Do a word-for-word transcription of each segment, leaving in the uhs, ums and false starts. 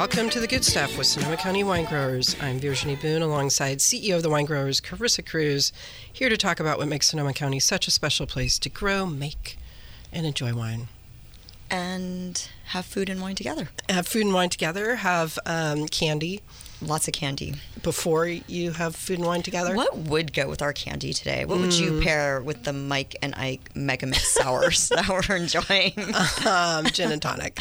Welcome to The Good Stuff with Sonoma County Wine Growers. I'm Virginie Boone alongside C E O of the Wine Growers, Carissa Cruz, here to talk about what makes Sonoma County such a special place to grow, make, and enjoy wine. And have food and wine together. Have food and wine together, have um, candy. Lots of candy. Before you have food and wine together? What would go with our candy today? What would mm. you pair with the Mike and Ike Mega Mix sours that we're enjoying? Um, gin and tonic.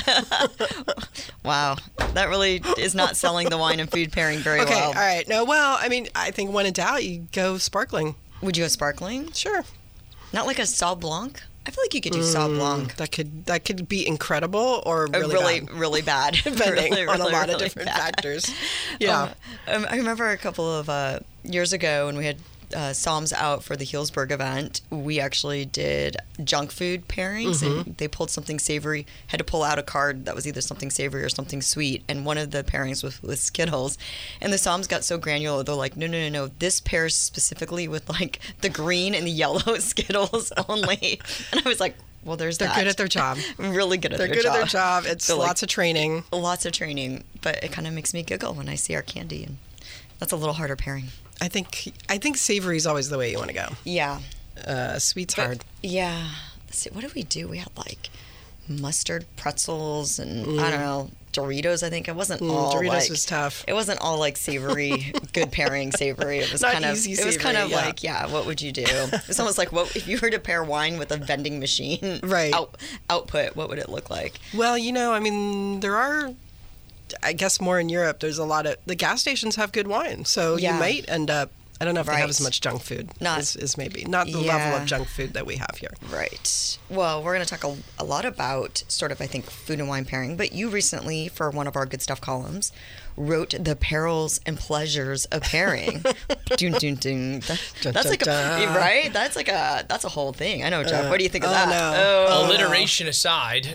Wow. That really is not selling the wine and food pairing very okay, well. Okay, all right. No, well, I mean, I think when in doubt, you go sparkling. Would you have sparkling? Sure. Not like a Sauv Blanc? I feel like you could do mm, Sauv Blanc. That could that could be incredible or really uh, really, bad. really bad. Depending really, on really, a lot really of different bad. factors. Yeah. Um, I remember a couple of uh, years ago when we had uh, Psalms out for the Healdsburg event, we actually did junk food pairings, mm-hmm. and they pulled something savory, had to pull out a card that was either something savory or something sweet, and one of the pairings was with Skittles, and the Psalms got so granular, they're like, no, no, no, no, this pairs specifically with like the green and the yellow Skittles only, and I was like, well, there's They're that. good at their job. Really good at They're their good job. They're good at their job. It's so lots like, of training. Lots of training, but it kind of makes me giggle when I see our candy, and that's a little harder pairing. I think I think savory is always the way you want to go. Yeah. Uh, sweet's but, hard. Yeah. Let's see, what did we do? We had like mustard pretzels and mm. I don't know, Doritos. I think it wasn't mm, all Doritos like, was tough. It wasn't all like savory, good pairing savory. It was Not kind of easy it savory, was kind of yeah. like, yeah, what would you do? It's almost like, what if you were to pair wine with a vending machine right. out, output, what would it look like? Well, you know, I mean, there are, I guess more in Europe, there's a lot of, the gas stations have good wine. So yeah. you might end up, I don't know if right. they have as much junk food not, as, as maybe. Not the yeah. level of junk food that we have here. Right. Well, we're going to talk a, a lot about sort of, I think, food and wine pairing. But you recently, for one of our Good Stuff columns, wrote The Perils and Pleasures of Pairing. dun, dun, dun. That, dun, that's dun, like a, dun. right? That's like a, that's a whole thing. I know, Jeff. Uh, what do you think of oh, that? No. Oh, Alliteration no. aside.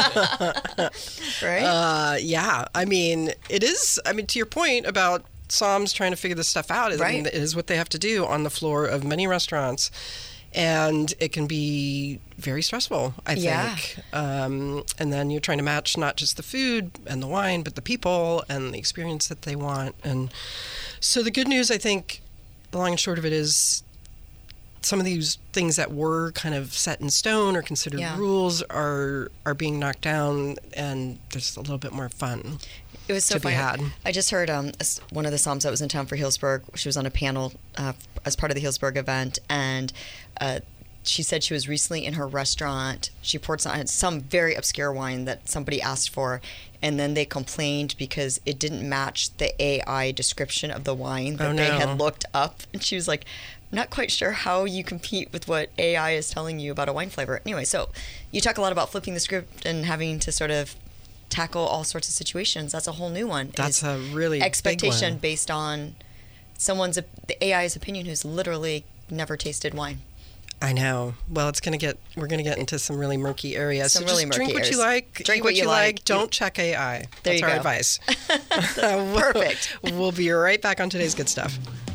No. Right? Uh, yeah. I mean, it is, I mean, to your point about Psalms trying to figure this stuff out, right. I mean, it is what they have to do on the floor of many restaurants. And it can be very stressful, I yeah. think. Um, and then you're trying to match not just the food and the wine, but the people and the experience that they want. And so the good news, I think, the long and short of it is some of these things that were kind of set in stone or considered yeah. rules are are being knocked down, and there's a little bit more fun. It was so to funny. be had. I just heard um, one of the Psalms that was in town for Healdsburg. She was on a panel uh, as part of the Healdsburg event, and uh, she said she was recently in her restaurant. She poured some, some very obscure wine that somebody asked for, and then they complained because it didn't match the A I description of the wine that oh, no. they had looked up. And she was like, not quite sure how you compete with what A I is telling you about a wine flavor. Anyway, so you talk a lot about flipping the script and having to sort of tackle all sorts of situations. That's a whole new one. That's a really expectation big one. based on someone's the A I's opinion who's literally never tasted wine. I know. Well, it's gonna get we're gonna get into some really murky areas. Some so really just drink murky what areas. you like. Drink eat what you like. like. Don't You- check A I. There That's you our go. advice. Perfect. We'll be right back on today's Good Stuff.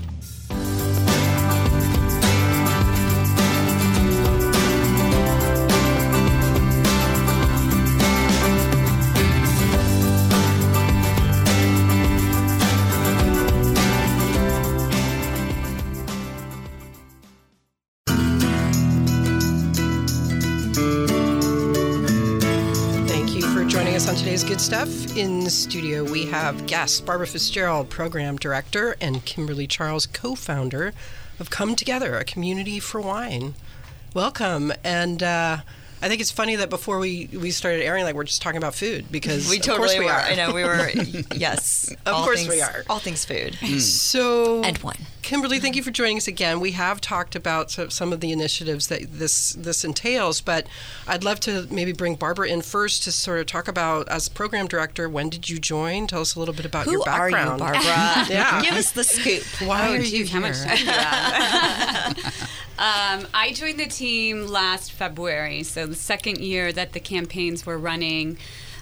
On today's Good Stuff, in the studio we have guests Barbara Fitzgerald, Program Director, and Kimberly Charles, co-founder of Come Together, a community for wine. Welcome. And uh, I think it's funny that before we, we started airing, like we're just talking about food because we of totally course we were. are. I know we were. Yes, of all course things, we are. All things food. Mm. So and wine. Kimberly, thank you for joining us again. We have talked about some of the initiatives that this this entails, but I'd love to maybe bring Barbara in first to sort of talk about, as program director, when did you join? Tell us a little bit about Who your background. are you, Barbara? Yeah. Give us the scoop. Why oh, are geez, you how here? much? Yeah. um, I joined the team last February, so the second year that the campaigns were running.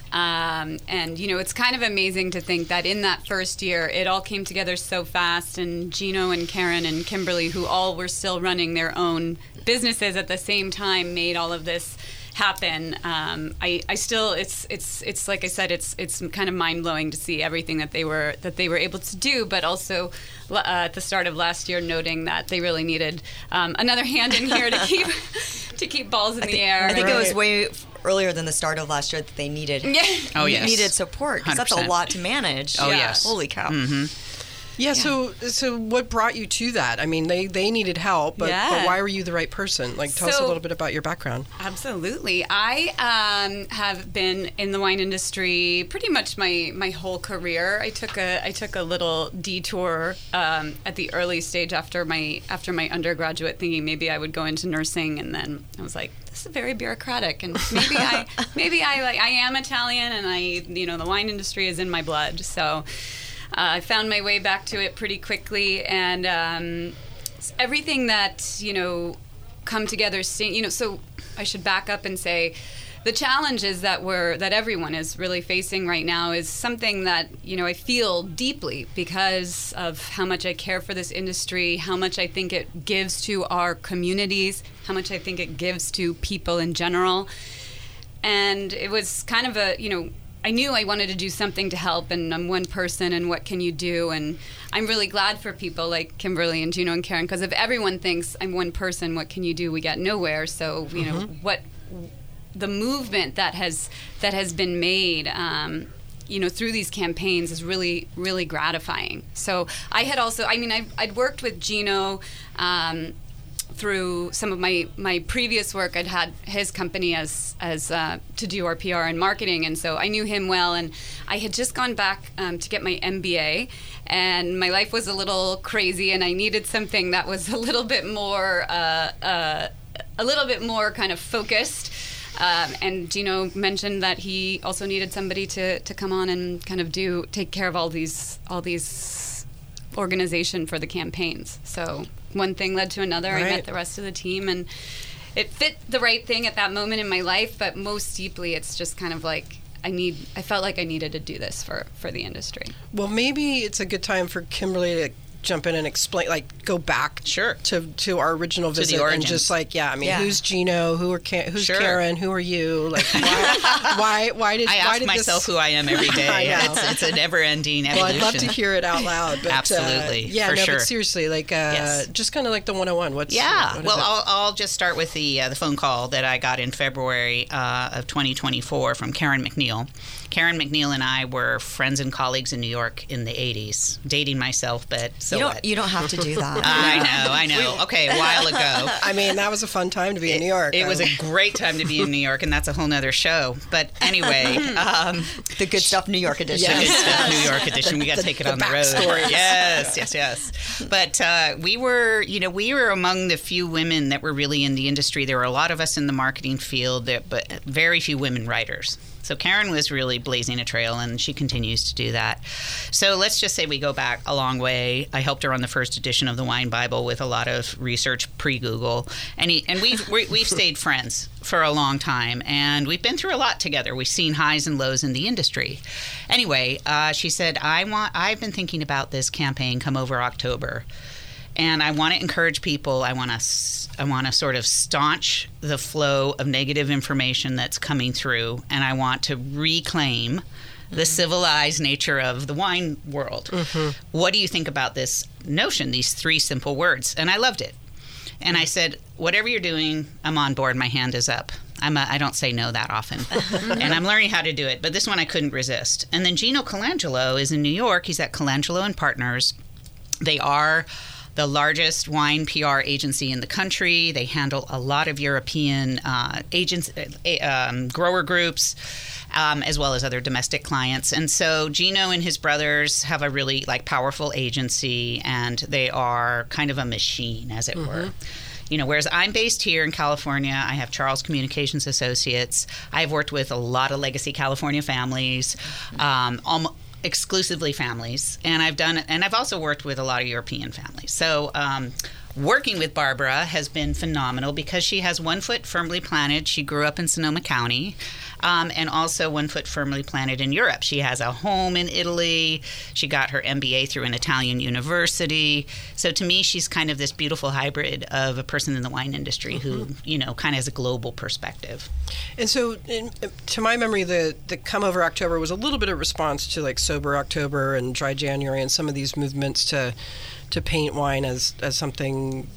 Um, and, you know, it's kind of amazing to think that in that first year, it all came together so fast. And Gino and Karen and Kimberly, who all were still running their own businesses at the same time, made all of this happen. Um, I, I still, it's, it's, it's like I said, it's, it's kind of mind blowing to see everything that they were, that they were able to do. But also uh, at the start of last year, noting that they really needed um, another hand in here to keep, to keep balls in I the think, air. I think it was way earlier than the start of last year that they needed. Yeah. Oh, yes. needed support because that's a one hundred percent. lot to manage. Oh, Yeah. yes. Holy cow. Mm-hmm. Yeah, so so what brought you to that? I mean, they, they needed help, but, Yeah. but why were you the right person? Like, tell us a So- little bit about your background. Absolutely. I um, have been in the wine industry pretty much my, my whole career. I took a I took a little detour um, at the early stage after my after my undergraduate, thinking maybe I would go into nursing, and then I was like, this is very bureaucratic, and maybe I maybe I like I am Italian, and I you know the wine industry is in my blood, so. Uh, I found my way back to it pretty quickly, and um, everything that, you know, come together, you know, so I should back up and say the challenges that we're, that everyone is really facing right now is something that, you know, I feel deeply because of how much I care for this industry, how much I think it gives to our communities, how much I think it gives to people in general. And it was kind of a, you know, I knew I wanted to do something to help, and I'm one person, and what can you do? And I'm really glad for people like Kimberly and Gino and Karen, because if everyone thinks I'm one person, what can you do? We get nowhere. So, you know, what the movement that has that has been made, um, you know, through these campaigns is really, really gratifying. So I had also, I mean, I, I'd worked with Gino um, through some of my, my previous work. I'd had his company as as uh, to do our P R and marketing, and so I knew him well. And I had just gone back um, to get my M B A, and my life was a little crazy, and I needed something that was a little bit more uh, uh, a little bit more kind of focused. Um, and Gino mentioned that he also needed somebody to, to come on and kind of do take care of all these all these organization for the campaigns. So one thing led to another. Right. I met the rest of the team, and it fit the right thing at that moment in my life. But most deeply, it's just kind of like I need. I felt like I needed to do this for, for the industry. Well, maybe it's a good time for Kimberly to jump in and explain, like, go back Sure. to to our original the visit and origins. just like, yeah, I mean, Yeah. who's Gino? Who are Ka- who's Sure. Karen? Who are you? Like, why why, why did I why ask did myself this... who I am every day. I know. It's, it's a never-ending Well, evolution. I'd love to hear it out loud. But, Absolutely, Uh, yeah, for no, sure. but seriously, like, uh, Yes. just kind of like the one oh one. What's Yeah, what is well, it? I'll, I'll just start with the uh, the phone call that I got in February uh, of twenty twenty-four from Karen McNeil. Karen McNeil and I were friends and colleagues in New York in the eighties. Dating myself, but so you don't what? you don't have to do that. I know, I know. Okay, a while ago. I mean, that was a fun time to be in New York. It was Um, a great time to be in New York, and that's a whole nother show. But anyway, um, The Good Stuff New York edition. Yes. Good Stuff New York edition. We got to take it the on the road. backstories. Yes, yes, yes. But uh, we were, you know, we were among the few women that were really in the industry. There were a lot of us in the marketing field, that, but very few women writers. So Karen was really blazing a trail, and she continues to do that. So let's just say we go back a long way. I helped her on the first edition of the Wine Bible with a lot of research pre-Google, and he, and we've we, we've stayed friends for a long time, and we've been through a lot together. We've seen highs and lows in the industry. Anyway, uh, she said, "I want. I've been thinking about this campaign come over October." And I want to encourage people. I want to, I want to sort of staunch the flow of negative information that's coming through, and I want to reclaim the mm-hmm. civilized nature of the wine world. Mm-hmm. What do you think about this notion? These three simple words, and I loved it. And I said, whatever you're doing, I'm on board. My hand is up. I'm a, I don't say no that often, and I'm learning how to do it. But this one I couldn't resist. And then Gino Colangelo is in New York. He's at Colangelo and Partners. They are the largest wine P R agency in the country. They handle a lot of European uh, agents, uh, um, grower groups, um, as well as other domestic clients. And so Gino and his brothers have a really like powerful agency, and they are kind of a machine, as it mm-hmm. were. You know, whereas I'm based here in California, I have Charles Communications Associates. I've worked with a lot of legacy California families, um, almost exclusively families, and I've done, and I've also worked with a lot of European families. So um, working with Barbara has been phenomenal because she has one foot firmly planted. She grew up in Sonoma County, um, and also one foot firmly planted in Europe. She has a home in Italy. She got her M B A through an Italian university. So to me, she's kind of this beautiful hybrid of a person in the wine industry mm-hmm. who, you know, kind of has a global perspective. And so, in, to my memory, the, the Come Over October was a little bit of response to like Sober October and Dry January and some of these movements to to paint wine as, as something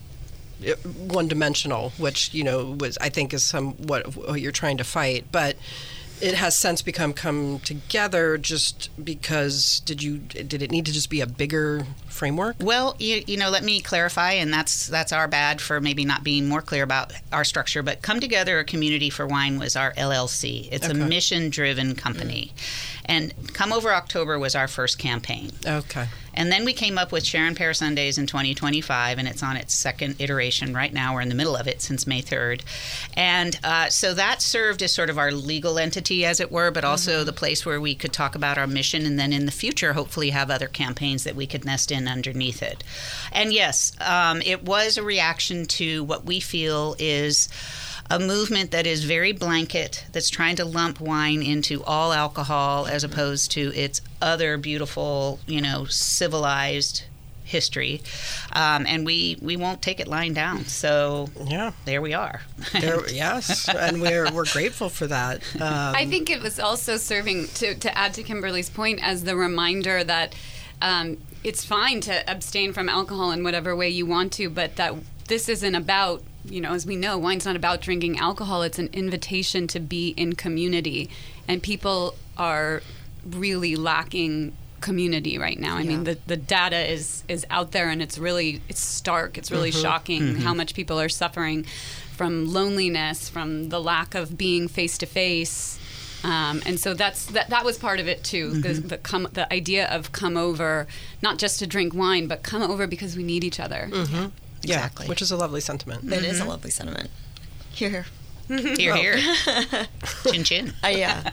one-dimensional, which, you know, was I think is somewhat what you're trying to fight. But it has since become Come Together just because did you did it need to just be a bigger framework? Well, you, you know, let me clarify, and that's that's our bad for maybe not being more clear about our structure, but Come Together, a Community for Wine was our L L C. It's okay. a mission-driven company. And Come Over October was our first campaign. Okay. And then we came up with Sharon Pear Sundays in twenty twenty-five, and it's on its second iteration right now. We're in the middle of it since May third. And uh, so that served as sort of our legal entity, as it were, but also mm-hmm. the place where we could talk about our mission and then in the future hopefully have other campaigns that we could nest in underneath it. And yes, um, it was a reaction to what we feel is a movement that is very blanket, that's trying to lump wine into all alcohol as opposed to its other beautiful, you know, civilized history. Um, and we, we won't take it lying down. So yeah, there we are. There, yes, and we're we're grateful for that. Um, I think it was also serving, to, to add to Kimberly's point, as the reminder that um, it's fine to abstain from alcohol in whatever way you want to, but that this isn't about, you know, as we know, wine's not about drinking alcohol. It's an invitation to be in community. And people are really lacking community right now. I yeah. mean, the, the data is, is out there, and it's really, it's stark. It's really mm-hmm. shocking mm-hmm. how much people are suffering from loneliness, from the lack of being face-to-face. Um, and so that's that. That was part of it too. Mm-hmm. The, the, come, the idea of come over, not just to drink wine, but come over because we need each other. Mm-hmm. Exactly. Yeah, which is a lovely sentiment. It mm-hmm. is a lovely sentiment. Here, here. Here, here. Chin, chin. Uh, yeah.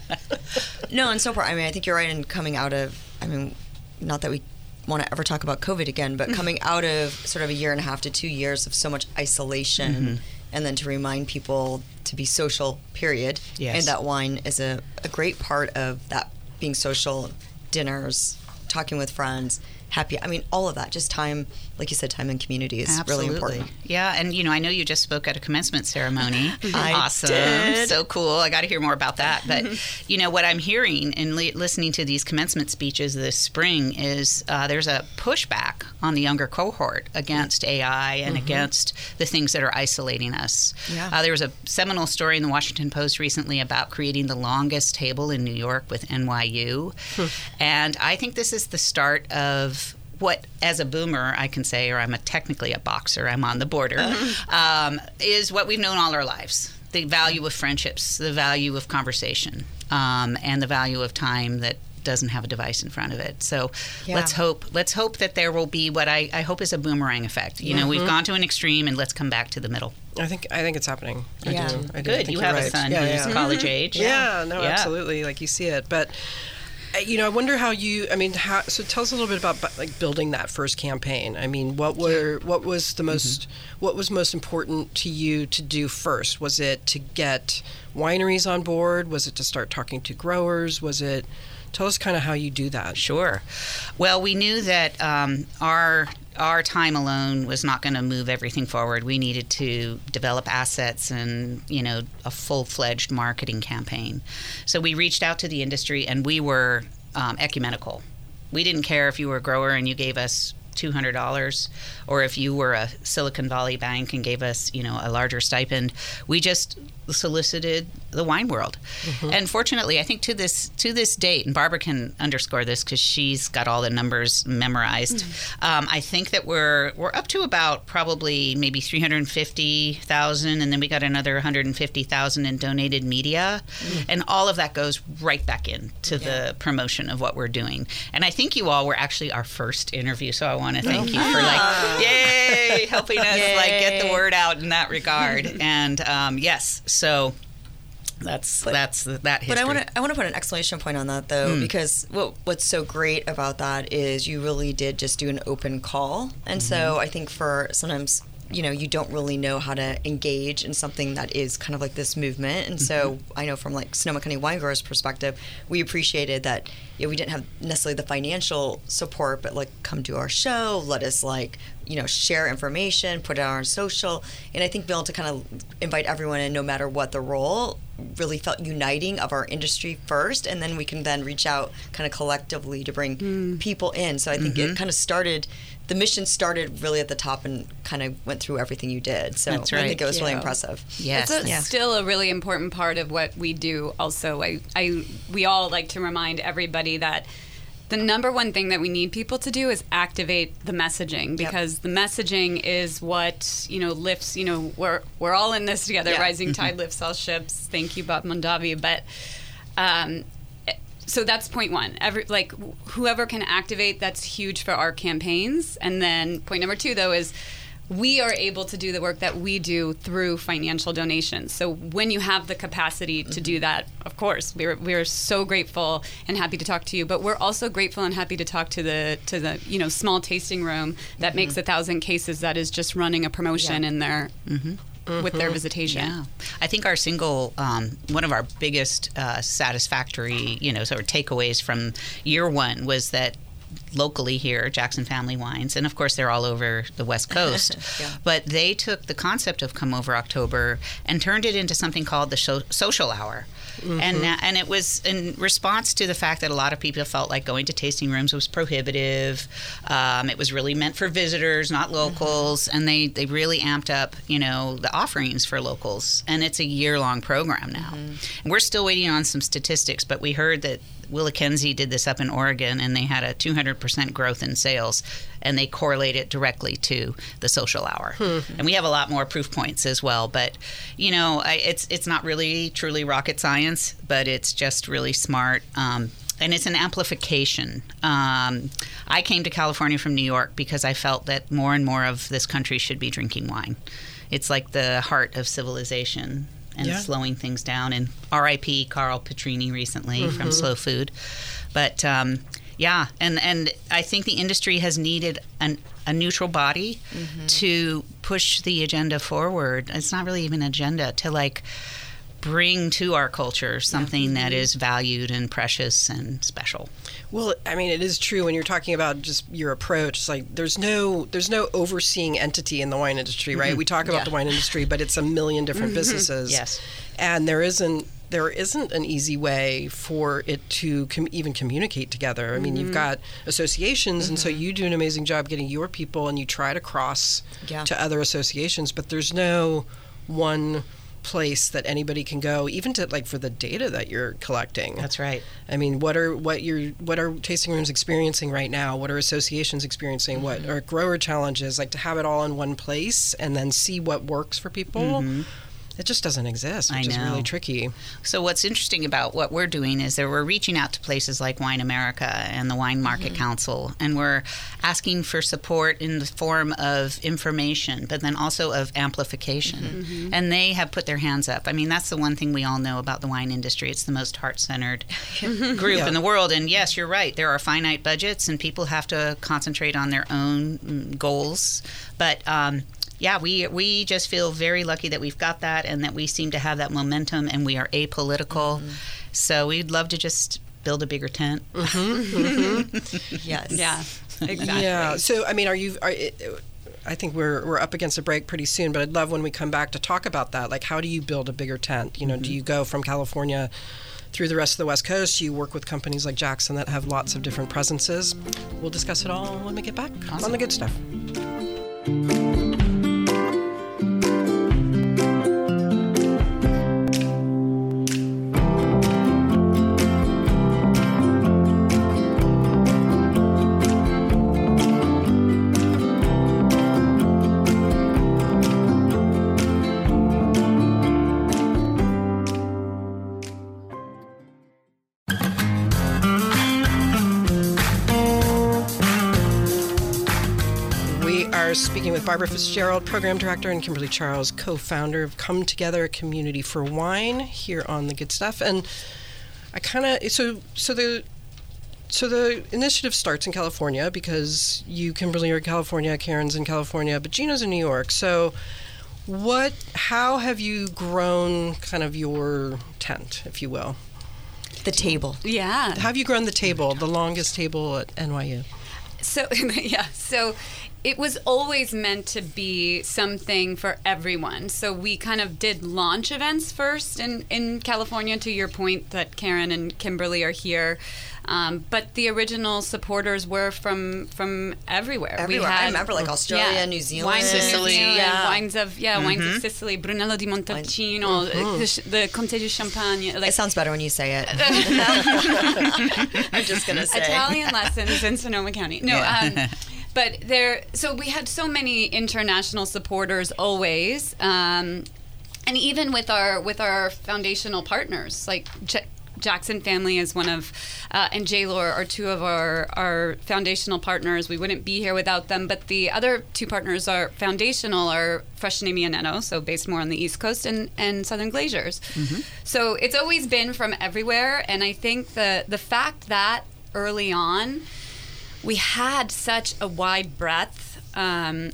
No, and so far, I mean, I think you're right in coming out of, I mean, not that we want to ever talk about COVID again, but coming out of sort of a year and a half to two years of so much isolation, mm-hmm. and then to remind people to be social, period. Yes. And that wine is a, a great part of that, being social, dinners, talking with friends, happy. I mean, all of that, just time, like you said, time and community is Absolutely. really important. Yeah, and you know, I know you just spoke at a commencement ceremony. I awesome. did. So cool. I got to hear more about that. But, you know, what I'm hearing and li- listening to these commencement speeches this spring is uh, there's a pushback on the younger cohort against A I and mm-hmm. against the things that are isolating us. Yeah. Uh, there was a seminal story in the Washington Post recently about creating the longest table in New York with N Y U. Hmm. And I think this is the start of what, as a boomer, I can say, or I'm a, technically a boxer, I'm on the border, uh-huh. um, is what we've known all our lives. The value of friendships, the value of conversation, um, and the value of time that doesn't have a device in front of it. So yeah. let's hope let's hope that there will be what I, I hope is a boomerang effect. You mm-hmm. know, we've gone to an extreme, and let's come back to the middle. I think I think it's happening. I yeah. do. I do. Good. I think you you're have right. a son yeah, who's yeah. college Mm-hmm. age. Yeah, yeah no, yeah. absolutely. Like you see it. But you know, I wonder how you. I mean, how, so tell us a little bit about like building that first campaign. I mean, what were what was the most mm-hmm. what was most important to you to do first? Was it to get wineries on board? Was it to start talking to growers? Was it? Tell us kind of how you do that. Sure. Well, we knew that um, our our time alone was not going to move everything forward. We needed to develop assets and, you know, a full-fledged marketing campaign. So we reached out to the industry, and we were um, ecumenical. We didn't care if you were a grower and you gave us two hundred dollars, or if you were a Silicon Valley bank and gave us, you know, a larger stipend. We just solicited the wine world. Mm-hmm. And fortunately, I think to this to this date, and Barbara can underscore this because she's got all the numbers memorized, mm-hmm. um, I think that we're we're up to about probably maybe three hundred fifty thousand, and then we got another one hundred fifty thousand in donated media. Mm-hmm. And all of that goes right back into yeah. the promotion of what we're doing. And I think you all were actually our first interview, so I want to thank you for like, yay, helping us Yay. like get the word out in that regard. And um, yes, so that's but, that's that history. But I want to I want to put an exclamation point on that though, mm. because what what's so great about that is you really did just do an open call, and mm-hmm. so I think for sometimes you know, you don't really know how to engage in something that is kind of like this movement. And so I know from like Sonoma County Wine Growers' perspective, we appreciated that, you know, we didn't have necessarily the financial support, but like come to our show, let us like, you know, share information, put it on our social. And I think being able to kind of invite everyone in, no matter what the role, really felt uniting of our industry first, and then we can then reach out kind of collectively to bring mm. people in. So I think mm-hmm. it kind of started, the mission started really at the top and kind of went through everything you did. So That's right. I think it was Thank really you. impressive. Yes. It's a, yeah. still a really important part of what we do also. I, I, we all like to remind everybody that the number one thing that we need people to do is activate the messaging, because yep. the messaging is what, you know, lifts, you know, we're we're all in this together. Yeah. Rising tide mm-hmm. lifts all ships. Thank you, Bob Mondavi. But um, so that's point one. Every like whoever can activate, that's huge for our campaigns. And then point number two, though, is we are able to do the work that we do through financial donations. So when you have the capacity to mm-hmm. do that, of course, we're we're so grateful and happy to talk to you. But we're also grateful and happy to talk to the to the you know small tasting room that mm-hmm. makes a thousand cases, that is just running a promotion yeah. in their mm-hmm. Mm-hmm. with their visitation. Yeah, I think our single um, one of our biggest uh, satisfactory you know sort of takeaways from year one was that locally here, Jackson Family Wines, and of course they're all over the West Coast, yeah. but they took the concept of Come Over October and turned it into something called the show, Social Hour. Mm-hmm. And uh, and it was in response to the fact that a lot of people felt like going to tasting rooms was prohibitive. Um, it was really meant for visitors, not locals, mm-hmm. and they, they really amped up, you know, the offerings for locals. And it's a year-long program now. Mm-hmm. And we're still waiting on some statistics, but we heard that Willa Kenzie did this up in Oregon, and they had a two hundred percent growth in sales, and they correlate it directly to the social hour. Hmm. And we have a lot more proof points as well. But, you know, I, it's it's not really truly rocket science, but it's just really smart. Um, and it's an amplification. Um, I came to California from New York because I felt that more and more of this country should be drinking wine. It's like the heart of civilization. And yeah. slowing things down. And R I P Carl Petrini recently mm-hmm. from Slow Food. But um, yeah, and, and I think the industry has needed an, a neutral body mm-hmm. to push the agenda forward. It's not really even an agenda, to like bring to our culture something yeah. that is valued and precious and special. Well, I mean, it is true when you're talking about just your approach. It's like there's no there's no overseeing entity in the wine industry, right? Mm-hmm. We talk about yeah. the wine industry, but it's a million different mm-hmm. businesses. Yes, and there isn't there isn't an easy way for it to com- even communicate together. I mean, mm-hmm. you've got associations, mm-hmm. and so you do an amazing job getting your people, and you try to cross yeah. to other associations, but there's no one place that anybody can go, even to like for the data that you're collecting. That's right. I mean, what are what you're what are tasting rooms experiencing right now? What are associations experiencing? Mm-hmm. What are grower challenges? Like to have it all in one place and then see what works for people. Mm-hmm. It just doesn't exist, which is really tricky. So what's interesting about what we're doing is that we're reaching out to places like Wine America and the Wine Market mm-hmm. Council, and we're asking for support in the form of information, but then also of amplification. Mm-hmm. And they have put their hands up. I mean, that's the one thing we all know about the wine industry. It's the most heart-centered group yeah. in the world. And yes, you're right. There are finite budgets, and people have to concentrate on their own goals. But um, yeah, we we just feel very lucky that we've got that, and that we seem to have that momentum, and we are apolitical. Mm-hmm. So we'd love to just build a bigger tent. Mm-hmm. Mm-hmm. Yes. Yeah. Exactly. Yeah. So I mean, are you? Are, I think we're we're up against a break pretty soon, but I'd love when we come back to talk about that. Like, how do you build a bigger tent? You know, mm-hmm. do you go from California through the rest of the West Coast? You work with companies like Jackson that have lots of different presences. We'll discuss it all when we get back awesome. On the good stuff. Speaking with Barbara Fitzgerald, Program Director, and Kimberly Charles, co-founder of Come Together, a Community for Wine, here on The Good Stuff. And I kind of, so so the so the initiative starts in California because you, Kimberly, are in California, Karen's in California, but Gina's in New York. So what, how have you grown kind of your tent, if you will? The table. Yeah. How have you grown the table, the longest table at N Y U? So, yeah, so it was always meant to be something for everyone. So we kind of did launch events first in, in California, to your point that Karen and Kimberly are here. Um, but the original supporters were from from everywhere. Everywhere. We had, I remember like Australia, yeah, New Zealand. Wines of Sicily. New Zealand, Yeah. wines of, yeah, Mm-hmm. wines of Sicily, Brunello di Montalcino, Mm-hmm. the, sh- the Comte de Champagne. Like, It sounds better when you say it. I'm just going to say. Italian lessons in Sonoma County. No, Yeah. um, but there. So we had so many international supporters always, um, and even with our with our foundational partners, like J- Jackson Family is one of, uh, and J-Lore are two of our our foundational partners. We wouldn't be here without them. But the other two partners are foundational are Fresh Nemi and Eno, so based more on the East Coast, and, and Southern Glaciers. Mm-hmm. So it's always been from everywhere, and I think the the fact that early on we had such a wide breadth um,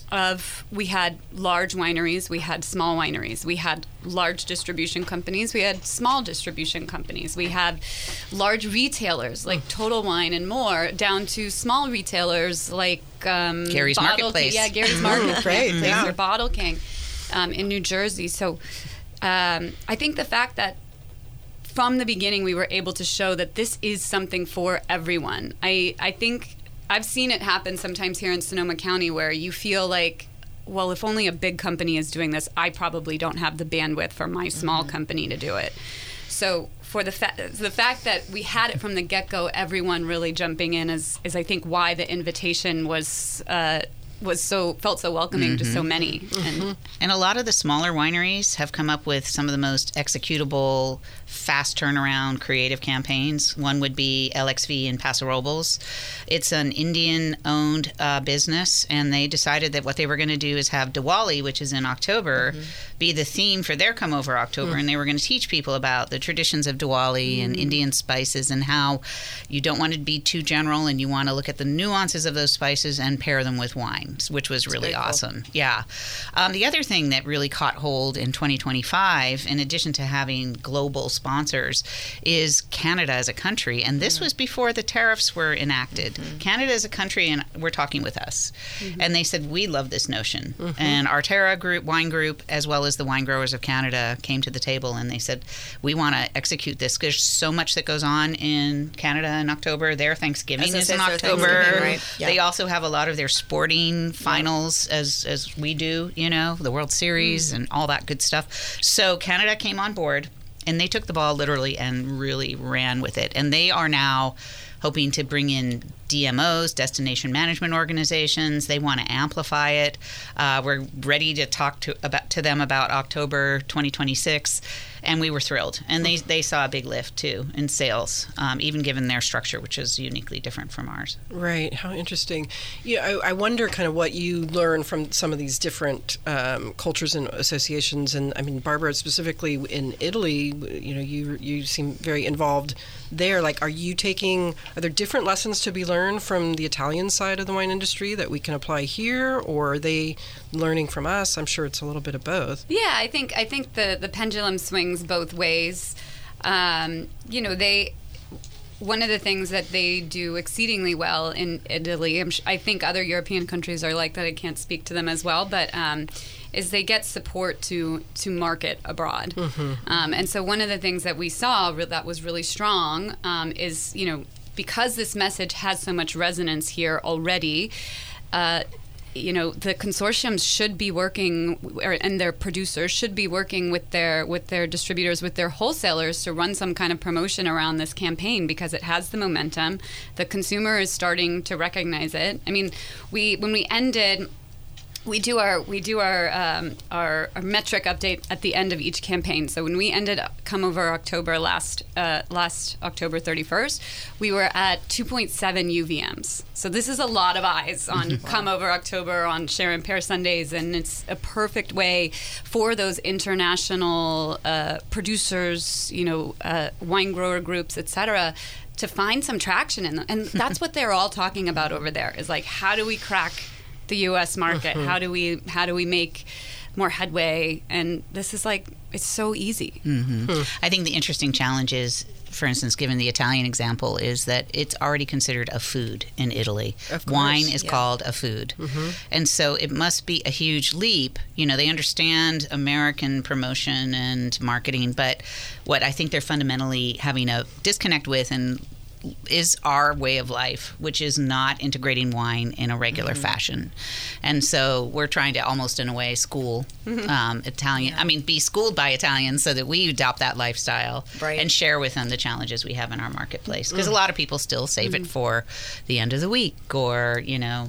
of, we had large wineries, we had small wineries, we had large distribution companies, we had small distribution companies, we had large retailers like Total Wine and more, down to small retailers like um, Gary's Bottle Marketplace. King, yeah, Gary's Marketplace, Great, yeah. or Bottle King um, in New Jersey. So um, I think the fact that from the beginning we were able to show that this is something for everyone. I, I think I've seen it happen sometimes here in Sonoma County where you feel like, well, if only a big company is doing this, I probably don't have the bandwidth for my small Mm-hmm. company to do it. So for the, fa- the fact that we had it from the get-go, everyone really jumping in is, is I think why the invitation was uh, was so felt so welcoming to so many. And And a lot of the smaller wineries have come up with some of the most executable, fast turnaround creative campaigns. One would be L X V in Paso Robles. It's an Indian-owned uh, business, and they decided that what they were going to do is have Diwali, which is in October, Mm-hmm. be the theme for their Come Over October, and they were going to teach people about the traditions of Diwali and Indian spices and how you don't want to be too general and you want to look at the nuances of those spices and pair them with wines, which was really very cool. awesome. Yeah. Um, the other thing that really caught hold in twenty twenty-five, in addition to having global sponsors, is Canada as a country. And this was before the tariffs were enacted. Mm-hmm. Canada as a country, and we're talking with us. And they said, we love this notion. And Arterra Group, Wine Group, as well as the Wine Growers of Canada, came to the table and they said, we want to execute this. There's so much that goes on in Canada in October. Their Thanksgiving As I is say, in it's their October. Thanksgiving, right? Yeah. They also have a lot of their sporting finals as as we do, you know, the World Series and all that good stuff. So Canada came on board and they took the ball literally and really ran with it. And they are now hoping to bring in D M Os, destination management organizations. They want to amplify it. Uh, we're ready to talk to about to them about October twenty twenty-six, and we were thrilled. And they they saw a big lift too in sales, um, even given their structure, which is uniquely different from ours. Right. How interesting. Yeah, I, I wonder kind of what you learn from some of these different um, cultures and associations. And I mean, Barbara, specifically in Italy, you know, you you seem very involved there. Like, are you taking? Are there different lessons to be learned from the Italian side of the wine industry that we can apply here, or are they learning from us? I'm sure it's a little bit of both. yeah, I think I think the, the pendulum swings both ways. Um, you know, they one of the things that they do exceedingly well in Italy, I'm sh- I think other European countries are like that. I can't speak to them as well, but um, is they get support to to market abroad. Um, and so one of the things that we saw re- that was really strong um, is, you know, because this message has so much resonance here already, uh, you know, the consortiums should be working, or, and their producers should be working with their with their distributors, with their wholesalers, to run some kind of promotion around this campaign, because it has the momentum. The consumer is starting to recognize it. I mean, we when we ended. We do our we do our, um, our our metric update at the end of each campaign. So when we ended Come Over October last uh, last October thirty-first, we were at two point seven U V Ms. So this is a lot of eyes on Come Over October, on Share and Pair Sundays, and it's a perfect way for those international uh, producers, you know, uh, wine grower groups, et cetera, to find some traction in them. And that's what they're all talking about over there is like, how do we crack the U S market? Mm-hmm. How do we how do we make more headway? And this is like, it's so easy. Mm-hmm. Hmm. I think the interesting challenge is, for instance, given the Italian example, is that it's already considered a food in Italy. Of course, wine is yeah. called a food. Mm-hmm. And so it must be a huge leap. You know, they understand American promotion and marketing, but what I think they're fundamentally having a disconnect with and is our way of life, which is not integrating wine in a regular mm-hmm. fashion. And so we're trying to almost in a way school mm-hmm. um, Italian, yeah. I mean, be schooled by Italians so that we adopt that lifestyle right. and share with them the challenges we have in our marketplace. Because mm-hmm. a lot of people still save mm-hmm. it for the end of the week or, you know,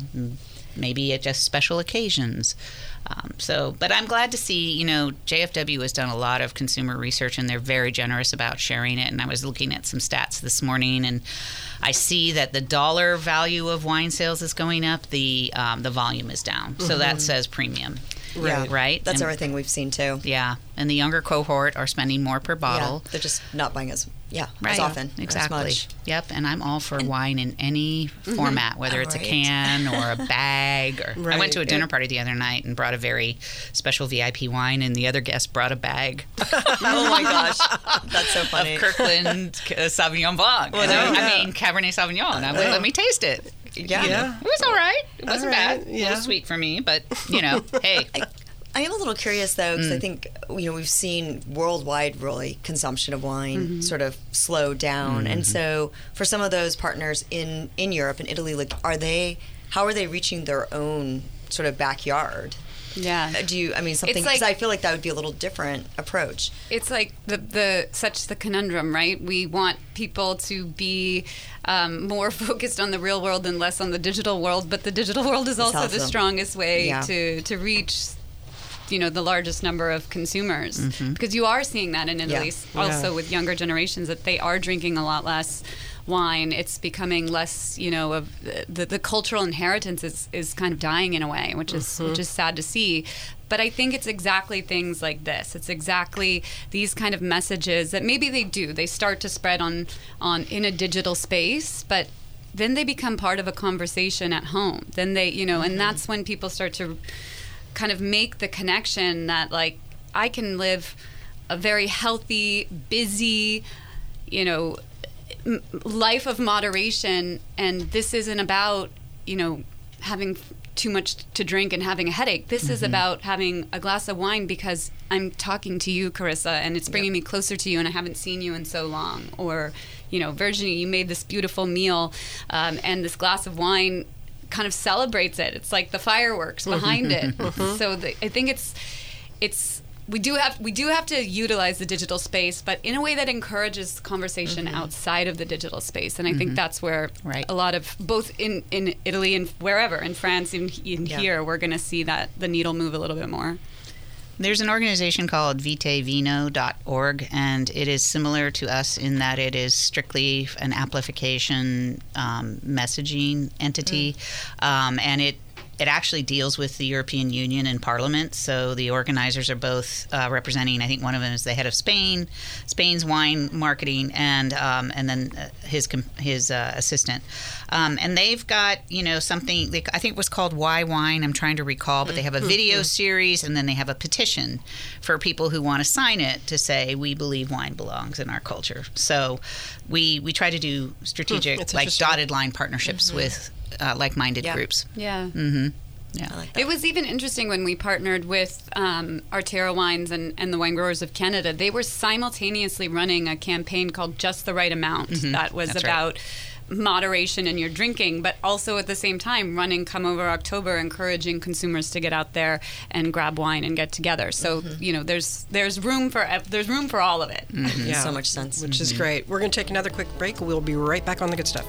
maybe at just special occasions. Um, so, but I'm glad to see, you know, J F W has done a lot of consumer research and they're very generous about sharing it. And I was looking at some stats this morning and I see that the dollar value of wine sales is going up. The um, the volume is down. Mm-hmm. So that says premium. Right. Right. That's and, everything we've seen too. Yeah. And the younger cohort are spending more per bottle. Yeah. They're just not buying as yeah right. as often. Exactly. As much. Yep. And I'm all for and, wine in any mm-hmm. format, whether all it's right. a can or a bag. Or right. I went to a dinner party the other night and brought a very special V I P wine, and the other guest brought a bag. Oh my gosh, that's so funny. Of Kirkland uh, Sauvignon Blanc. Well, and I, yeah. I mean Cabernet Sauvignon. I'm like, let me taste it. Yeah. yeah. It was all right. It wasn't right. bad. Yeah. A little sweet for me, but you know, hey. I, I am a little curious though, because Mm. I think you know we've seen worldwide really consumption of wine Mm-hmm. sort of slow down, Mm-hmm. and so for some of those partners in in Europe and Italy, like are they how are they reaching their own sort of backyard? Yeah. Uh, Do you? I mean, something It's because like- I feel like that would be a little different approach. It's like the the such the conundrum, right? We want people to be um, more focused on the real world and less on the digital world, but the digital world is also the awesome. strongest way Yeah. to to reach, you know, the largest number of consumers. Mm-hmm. Because you are seeing that in Italy, Yeah. also Yeah. with younger generations, that they are drinking a lot less wine. It's becoming less, you know, of the, the cultural inheritance is, is kind of dying in a way, which is Mm-hmm. which is sad to see. But I think it's exactly things like this. It's exactly these kind of messages that maybe they do. They start to spread on on in a digital space, but then they become part of a conversation at home. Then they, you know, Mm-hmm. and that's when people start to kind of make the connection that like I can live a very healthy, busy, you know, m- life of moderation, and this isn't about, you know, having too much to drink and having a headache. This Mm-hmm. is about having a glass of wine because I'm talking to you, Carissa, and it's bringing me closer to you, and I haven't seen you in so long. Or, you know, Virginie, you made this beautiful meal, um, and this glass of wine kind of celebrates it. It's like the fireworks behind it. So the, I think it's it's we do have we do have to utilize the digital space, but in a way that encourages conversation Mm-hmm. outside of the digital space. And I think that's where Right. a lot of both in, in Italy and wherever, in France, in, in Yeah. here, we're going to see that the needle move a little bit more. There's an organization called vite vino dot org, and it is similar to us in that it is strictly an amplification um, messaging entity, mm. um, and it it actually deals with the European Union and Parliament. So the organizers are both uh, representing. I think one of them is the head of Spain, Spain's wine marketing, and um, and then uh, his com- his uh, assistant. Um, and they've got, you know, something, they, I think it was called Why Wine, I'm trying to recall, but they have a video series, and then they have a petition for people who want to sign it to say, we believe wine belongs in our culture. So we we try to do strategic, It's like interesting. dotted line partnerships with uh, like-minded Yeah. groups. Yeah. Mm-hmm. Yeah. I like that. It was even interesting when we partnered with um, Artera Wines and, and the Wine Growers of Canada. They were simultaneously running a campaign called Just the Right Amount that was That's right. about moderation in your drinking, but also at the same time running Come Over October, encouraging consumers to get out there and grab wine and get together. So you know, there's there's room for there's room for all of it. Makes so much sense. Which is great. We're going to take another quick break. We'll be right back on The Good Stuff.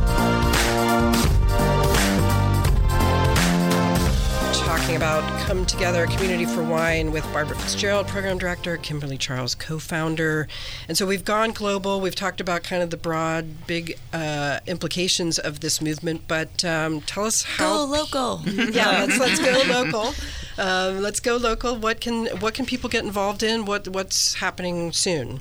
Talking about Come Together, a Community for Wine with Barbara Fitzgerald, Program Director, Kimberly Charles, Co-Founder. And so we've gone global. We've talked about kind of the broad, big uh, implications of this movement, but um, tell us how... Go local. Yeah, let's, let's go local. Um, let's go local. What can what can people get involved in? What What's happening soon?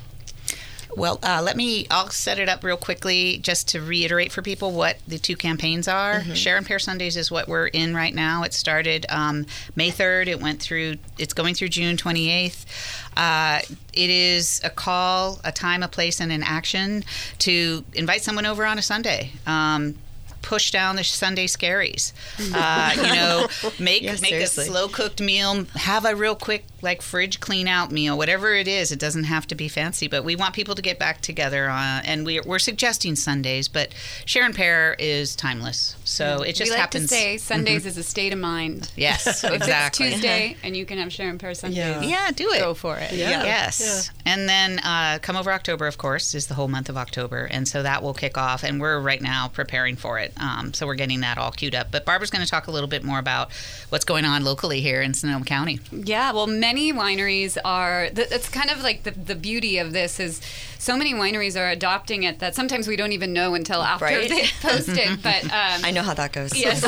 Well, uh, let me, I'll set it up real quickly just to reiterate for people what the two campaigns are. Mm-hmm. Share and Pair Sundays is what we're in right now. It started um, May third. It went through, it's going through June twenty-eighth. Uh, it is a call, a time, a place, and an action to invite someone over on a Sunday. Um, push down the Sunday scaries. Uh, you know, make Yeah, make seriously. a slow cooked meal. Have a real quick like fridge clean out meal. Whatever it is, it doesn't have to be fancy. But we want people to get back together. Uh, and we're we're suggesting Sundays, but Share and Pair is timeless. So it just we like happens. to say Sundays is a state of mind. Yes, So if exactly. it's Tuesday and you can have Share and Pair Sundays, Yeah. Yeah, do it. go for it. Yeah. Yes. And then uh, Come Over October, of course, is the whole month of October. And so that will kick off. And we're right now preparing for it. Um, so we're getting that all queued up. But Barbara's going to talk a little bit more about what's going on locally here in Sonoma County. Yeah, well, many wineries are. th- That's kind of like the the beauty of this is so many wineries are adopting it that sometimes we don't even know until after Right. they post it. But um, I know how that goes. Yes,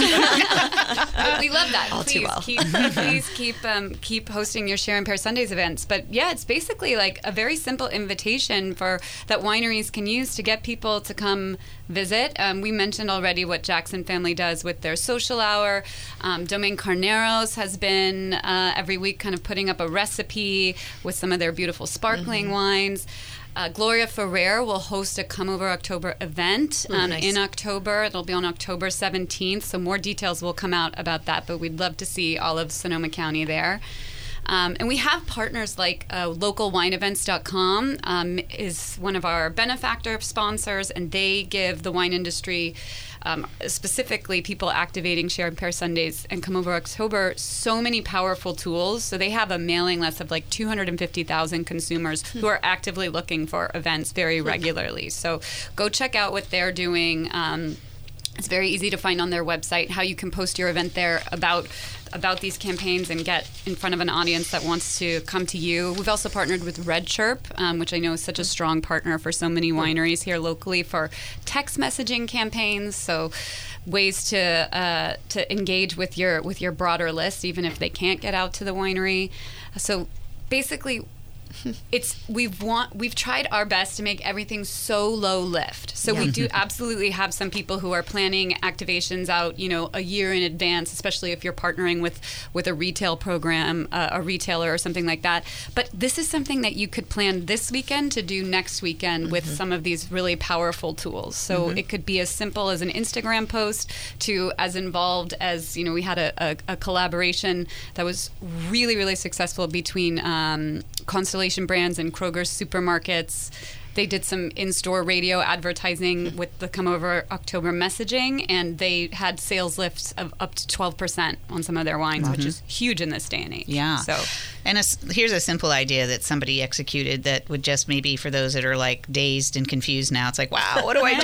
but we love that. All too please well. keep please keep um, keep hosting your Share and Pair Sundays events. But yeah, it's basically like a very simple invitation for that wineries can use to get people to come visit. Um, we mentioned already what Jackson Family does with their social hour. Um, Domaine Carneros has been uh, every week kind of putting up a recipe with some of their beautiful sparkling Mm-hmm. wines. Uh, Gloria Ferrer will host a Come Over October event um, nice. in October. It'll be on October seventeenth, so more details will come out about that, but we'd love to see all of Sonoma County there. Um, and we have partners like uh, local wine events dot com um, is one of our benefactor sponsors, and they give the wine industry, um, specifically people activating Share and Pair Sundays and Come Over October, so many powerful tools. So they have a mailing list of like two hundred fifty thousand consumers who are actively looking for events very regularly. So go check out what they're doing. Um, It's very easy to find on their website how you can post your event there about about these campaigns and get in front of an audience that wants to come to you. We've also partnered with Red Chirp, um, which I know is such a strong partner for so many wineries here locally for text messaging campaigns. So ways to uh, to engage with your with your broader list, even if they can't get out to the winery. So basically, it's we've want we've tried our best to make everything so low lift. So we do absolutely have some people who are planning activations out, you know, a year in advance, especially if you're partnering with with a retail program, uh, a retailer or something like that. But this is something that you could plan this weekend to do next weekend mm-hmm. with some of these really powerful tools. So mm-hmm. it could be as simple as an Instagram post to as involved as, you know, we had a, a, a collaboration that was really, really successful between um, Constellation Brands and Kroger supermarkets. They did some in-store radio advertising with the Come Over October messaging, and they had sales lifts of up to twelve percent on some of their wines, mm-hmm. which is huge in this day and age. Yeah. So, and a, here's a simple idea that somebody executed that would just maybe for those that are like dazed and confused now, it's like, wow, what do I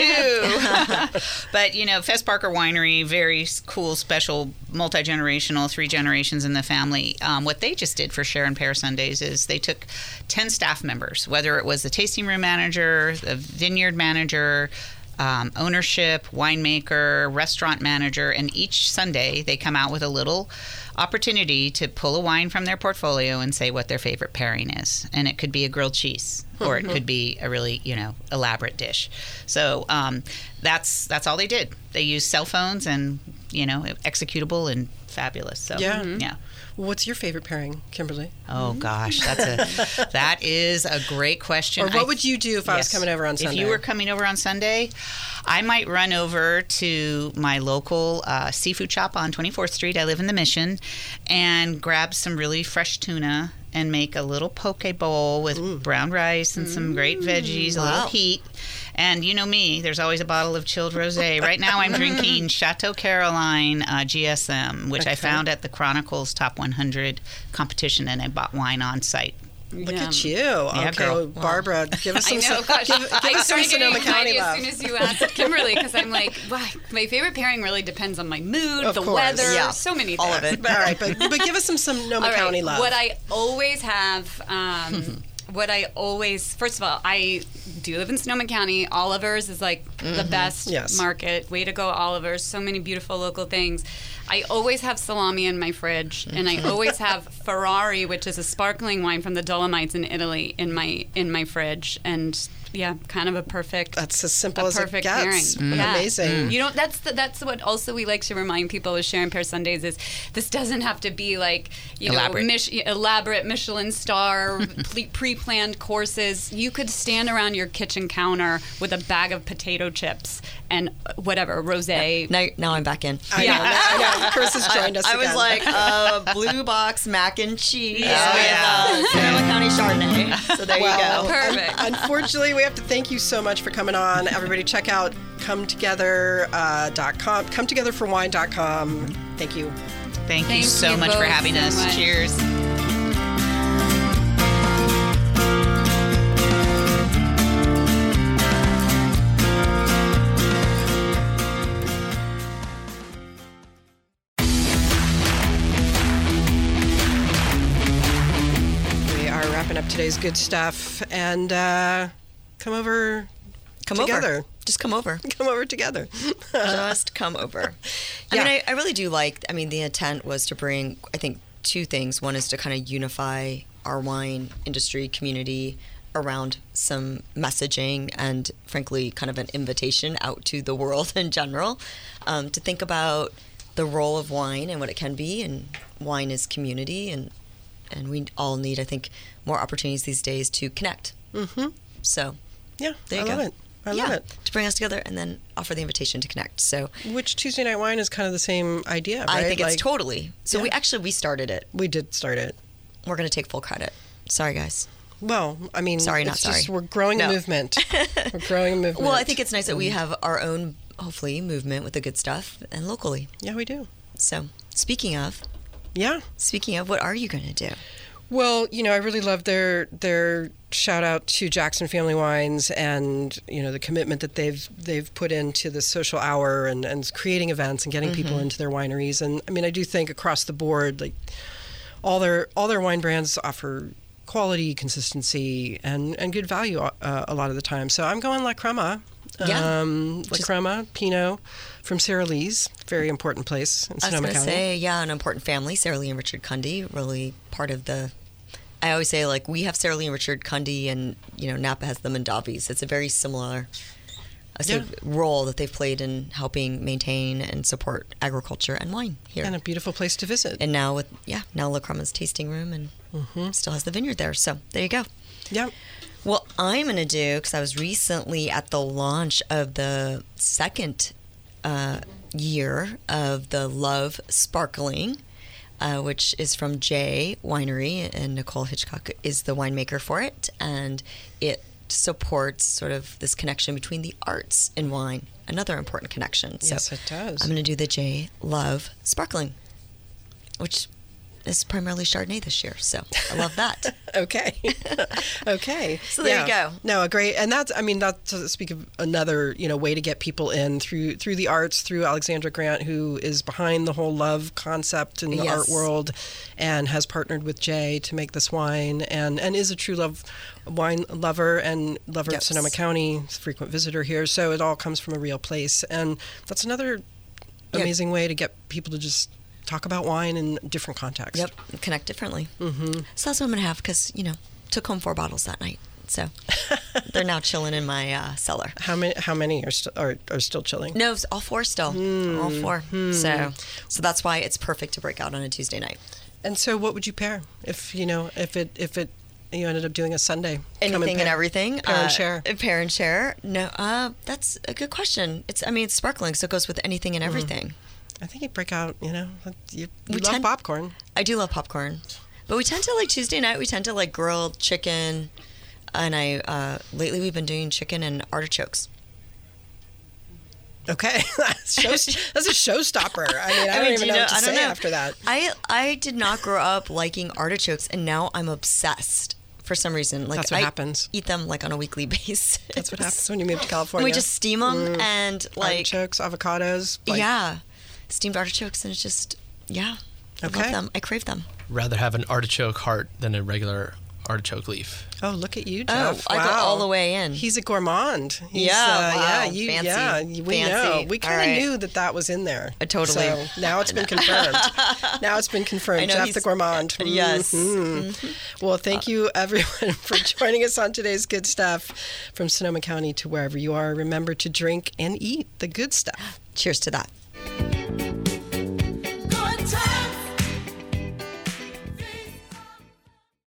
do? But, you know, Fess Parker Winery, very cool, special, multi-generational, three generations in the family. Um, what they just did for Share and Pair Sundays is they took ten staff members, whether it was the tasting room manager, the vineyard manager, um, ownership, winemaker, restaurant manager, and each Sunday they come out with a little opportunity to pull a wine from their portfolio and say what their favorite pairing is. And it could be a grilled cheese, or it could be a really, you know, elaborate dish. So um, that's that's all they did. They used cell phones and, you know, executable and fabulous. So Yeah. yeah. What's your favorite pairing, Kimberly? Oh gosh, that's a that is a great question. Or what I- would you do if I was Yes. coming over on Sunday? If you were coming over on Sunday, I might run over to my local uh, seafood shop on twenty-fourth Street. I live in the Mission, and grab some really fresh tuna and make a little poke bowl with Ooh. brown rice and some great veggies, a Wow. little heat. And you know me, there's always a bottle of chilled rosé. Right now I'm drinking Chateau Caroline uh, G S M, which I Okay. found at the Chronicles Top one hundred competition, and I bought wine on site Look Yeah. at you. Okay, girl. Barbara, give us I some, know, gosh. give, give I us some started getting Sonoma County excited love. as soon as you asked Kimberly, because I'm like, wow, my favorite pairing really depends on my mood, Of the course. weather, Yeah. so many things. All of it. All right, but, but give us some Sonoma All right, County love. what I always have, um, what I always, first of all, I do live in Sonoma County. Oliver's is like the best Yes. market. Way to go, Oliver's. So many beautiful local things. I always have salami in my fridge, and I always have Ferrari, which is a sparkling wine from the Dolomites in Italy, in my in my fridge. And yeah, kind of a perfect. That's as simple a as it perfect gets. pairing. Mm. Yeah. Amazing. You know, that's the, that's what also we like to remind people with Share and Pair Sundays is this doesn't have to be like you Elaborate. know Mich- elaborate Michelin star ple- pre-planned courses. You could stand around your kitchen counter with a bag of potato chips and uh, whatever rosé. Now, now I'm back in. I know, I know. Chris has joined us I was again. like, uh, blue box mac and cheese Yeah. with Yeah. uh, Sonoma County Chardonnay. So there Well, you go. Perfect. un- unfortunately, we have to thank you so much for coming on. Everybody, check out come together dot com, come together for wine dot com. Thank you. Thank you Thank so you much for both having so us. much. Cheers. We are wrapping up today's good stuff, and uh, come over Come together. over. Just come over. Come over together. Just come over. I Yeah. mean, I, I really do like, I mean, the intent was to bring, I think, two things. One is to kind of unify our wine industry community around some messaging and, frankly, kind of an invitation out to the world in general um, to think about the role of wine and what it can be. And wine is community, and and we all need, I think, more opportunities these days to connect. Mm-hmm. So Yeah, there you I go. love it. I yeah, love it. to bring us together and then offer the invitation to connect. So Which Tuesday Night Wine is kind of the same idea, right? I think it's Like, totally. So we Yeah. actually we started it. we did start it. We're going to take full credit. Sorry, guys. Well, I mean, Sorry, not it's just sorry. we're growing a No. movement. We're growing a movement. Well, I think it's nice that we have our own, hopefully, movement with the good stuff and locally. Yeah, we do. So speaking of, Yeah. speaking of, what are you going to do? Well, you know, I really love their their shout out to Jackson Family Wines and you know the commitment that they've they've put into the social hour and, and creating events and getting people into their wineries. And I mean, I do think across the board, like all their all their wine brands offer quality, consistency, and and good value uh, a lot of the time. So I'm going La Crema. Yeah. Um, La Just- Crema Pinot from Sarah Lee's, very important place in I was Sonoma going to County. say, yeah, an important family, Sarah Lee and Richard Cundy, really part of the. I always say, like, we have Sarah Lee and Richard Cundy, and you know Napa has the Mondavis. It's a very similar, I say, Yeah. role that they've played in helping maintain and support agriculture and wine here. And a beautiful place to visit. And now with yeah, now La Crema's tasting room and Mm-hmm. still has the vineyard there. So there you go. Yeah. What I'm going to do, because I was recently at the launch of the second uh, year of the Love Sparkling, uh, which is from Jay Winery, and Nicole Hitchcock is the winemaker for it. And it supports sort of this connection between the arts and wine, another important connection. So Yes, it does. I'm going to do the Jay Love Sparkling, which is primarily Chardonnay this year. So I love that. Okay. Okay. So there you go. No, a great, and that's, I mean, that's to speak of another, you know, way to get people in through through the arts, through Alexandra Grant, who is behind the whole love concept in the Yes. art world, and has partnered with Jay to make this wine, and and is a true love wine lover and lover Yes. of Sonoma County, frequent visitor here. So it all comes from a real place, and that's another Yeah. amazing way to get people to just talk about wine in different contexts. Yep, connect differently. Mm-hmm. So that's what I'm gonna have because you know took home four bottles that night. So they're now chilling in my uh, cellar. How many? How many are still are, are still chilling? No, it's all four still, all four. So so that's why it's perfect to break out on a Tuesday night. And so, what would you pair if you know if it if it you ended up doing a Sunday? Come Anything and, pair- everything. Pair and uh, share. Pair and share. No, uh, that's a good question. It's I mean it's sparkling, so it goes with anything and everything. I think you'd break out. You know, you, you We love tend- popcorn. I do love popcorn, but we tend to like Tuesday night. We tend to like grilled chicken, and I uh, lately we've been doing chicken and artichokes. Okay, that's, show, that's a showstopper. I mean, I, don't mean, even do you know, what to I don't say know. after that. I I did not grow up liking artichokes, and now I'm obsessed for some reason. Like That's what I happens. eat them like on a weekly basis. That's what happens when you move to California. And we just steam them mm. and like artichokes, avocados. Like, yeah, steamed artichokes, and it's just yeah. I okay. love them. I crave them. Rather have an artichoke heart than a regular artichoke leaf. Oh, look at you, Oh, Jeff! I wow. go all the way in. He's a gourmand. He's, Yeah, uh, wow. yeah, you, Fancy. yeah. We Fancy. know. We kind of All right. knew that that was in there. Uh, totally. So now it's been confirmed. Now it's been confirmed. I know Jeff he's- the gourmand. Yes. Mhm. Mm-hmm. Well, thank you everyone for joining us on today's Good Stuff. From Sonoma County to wherever you are, remember to drink and eat the good stuff. Cheers to that. Good time.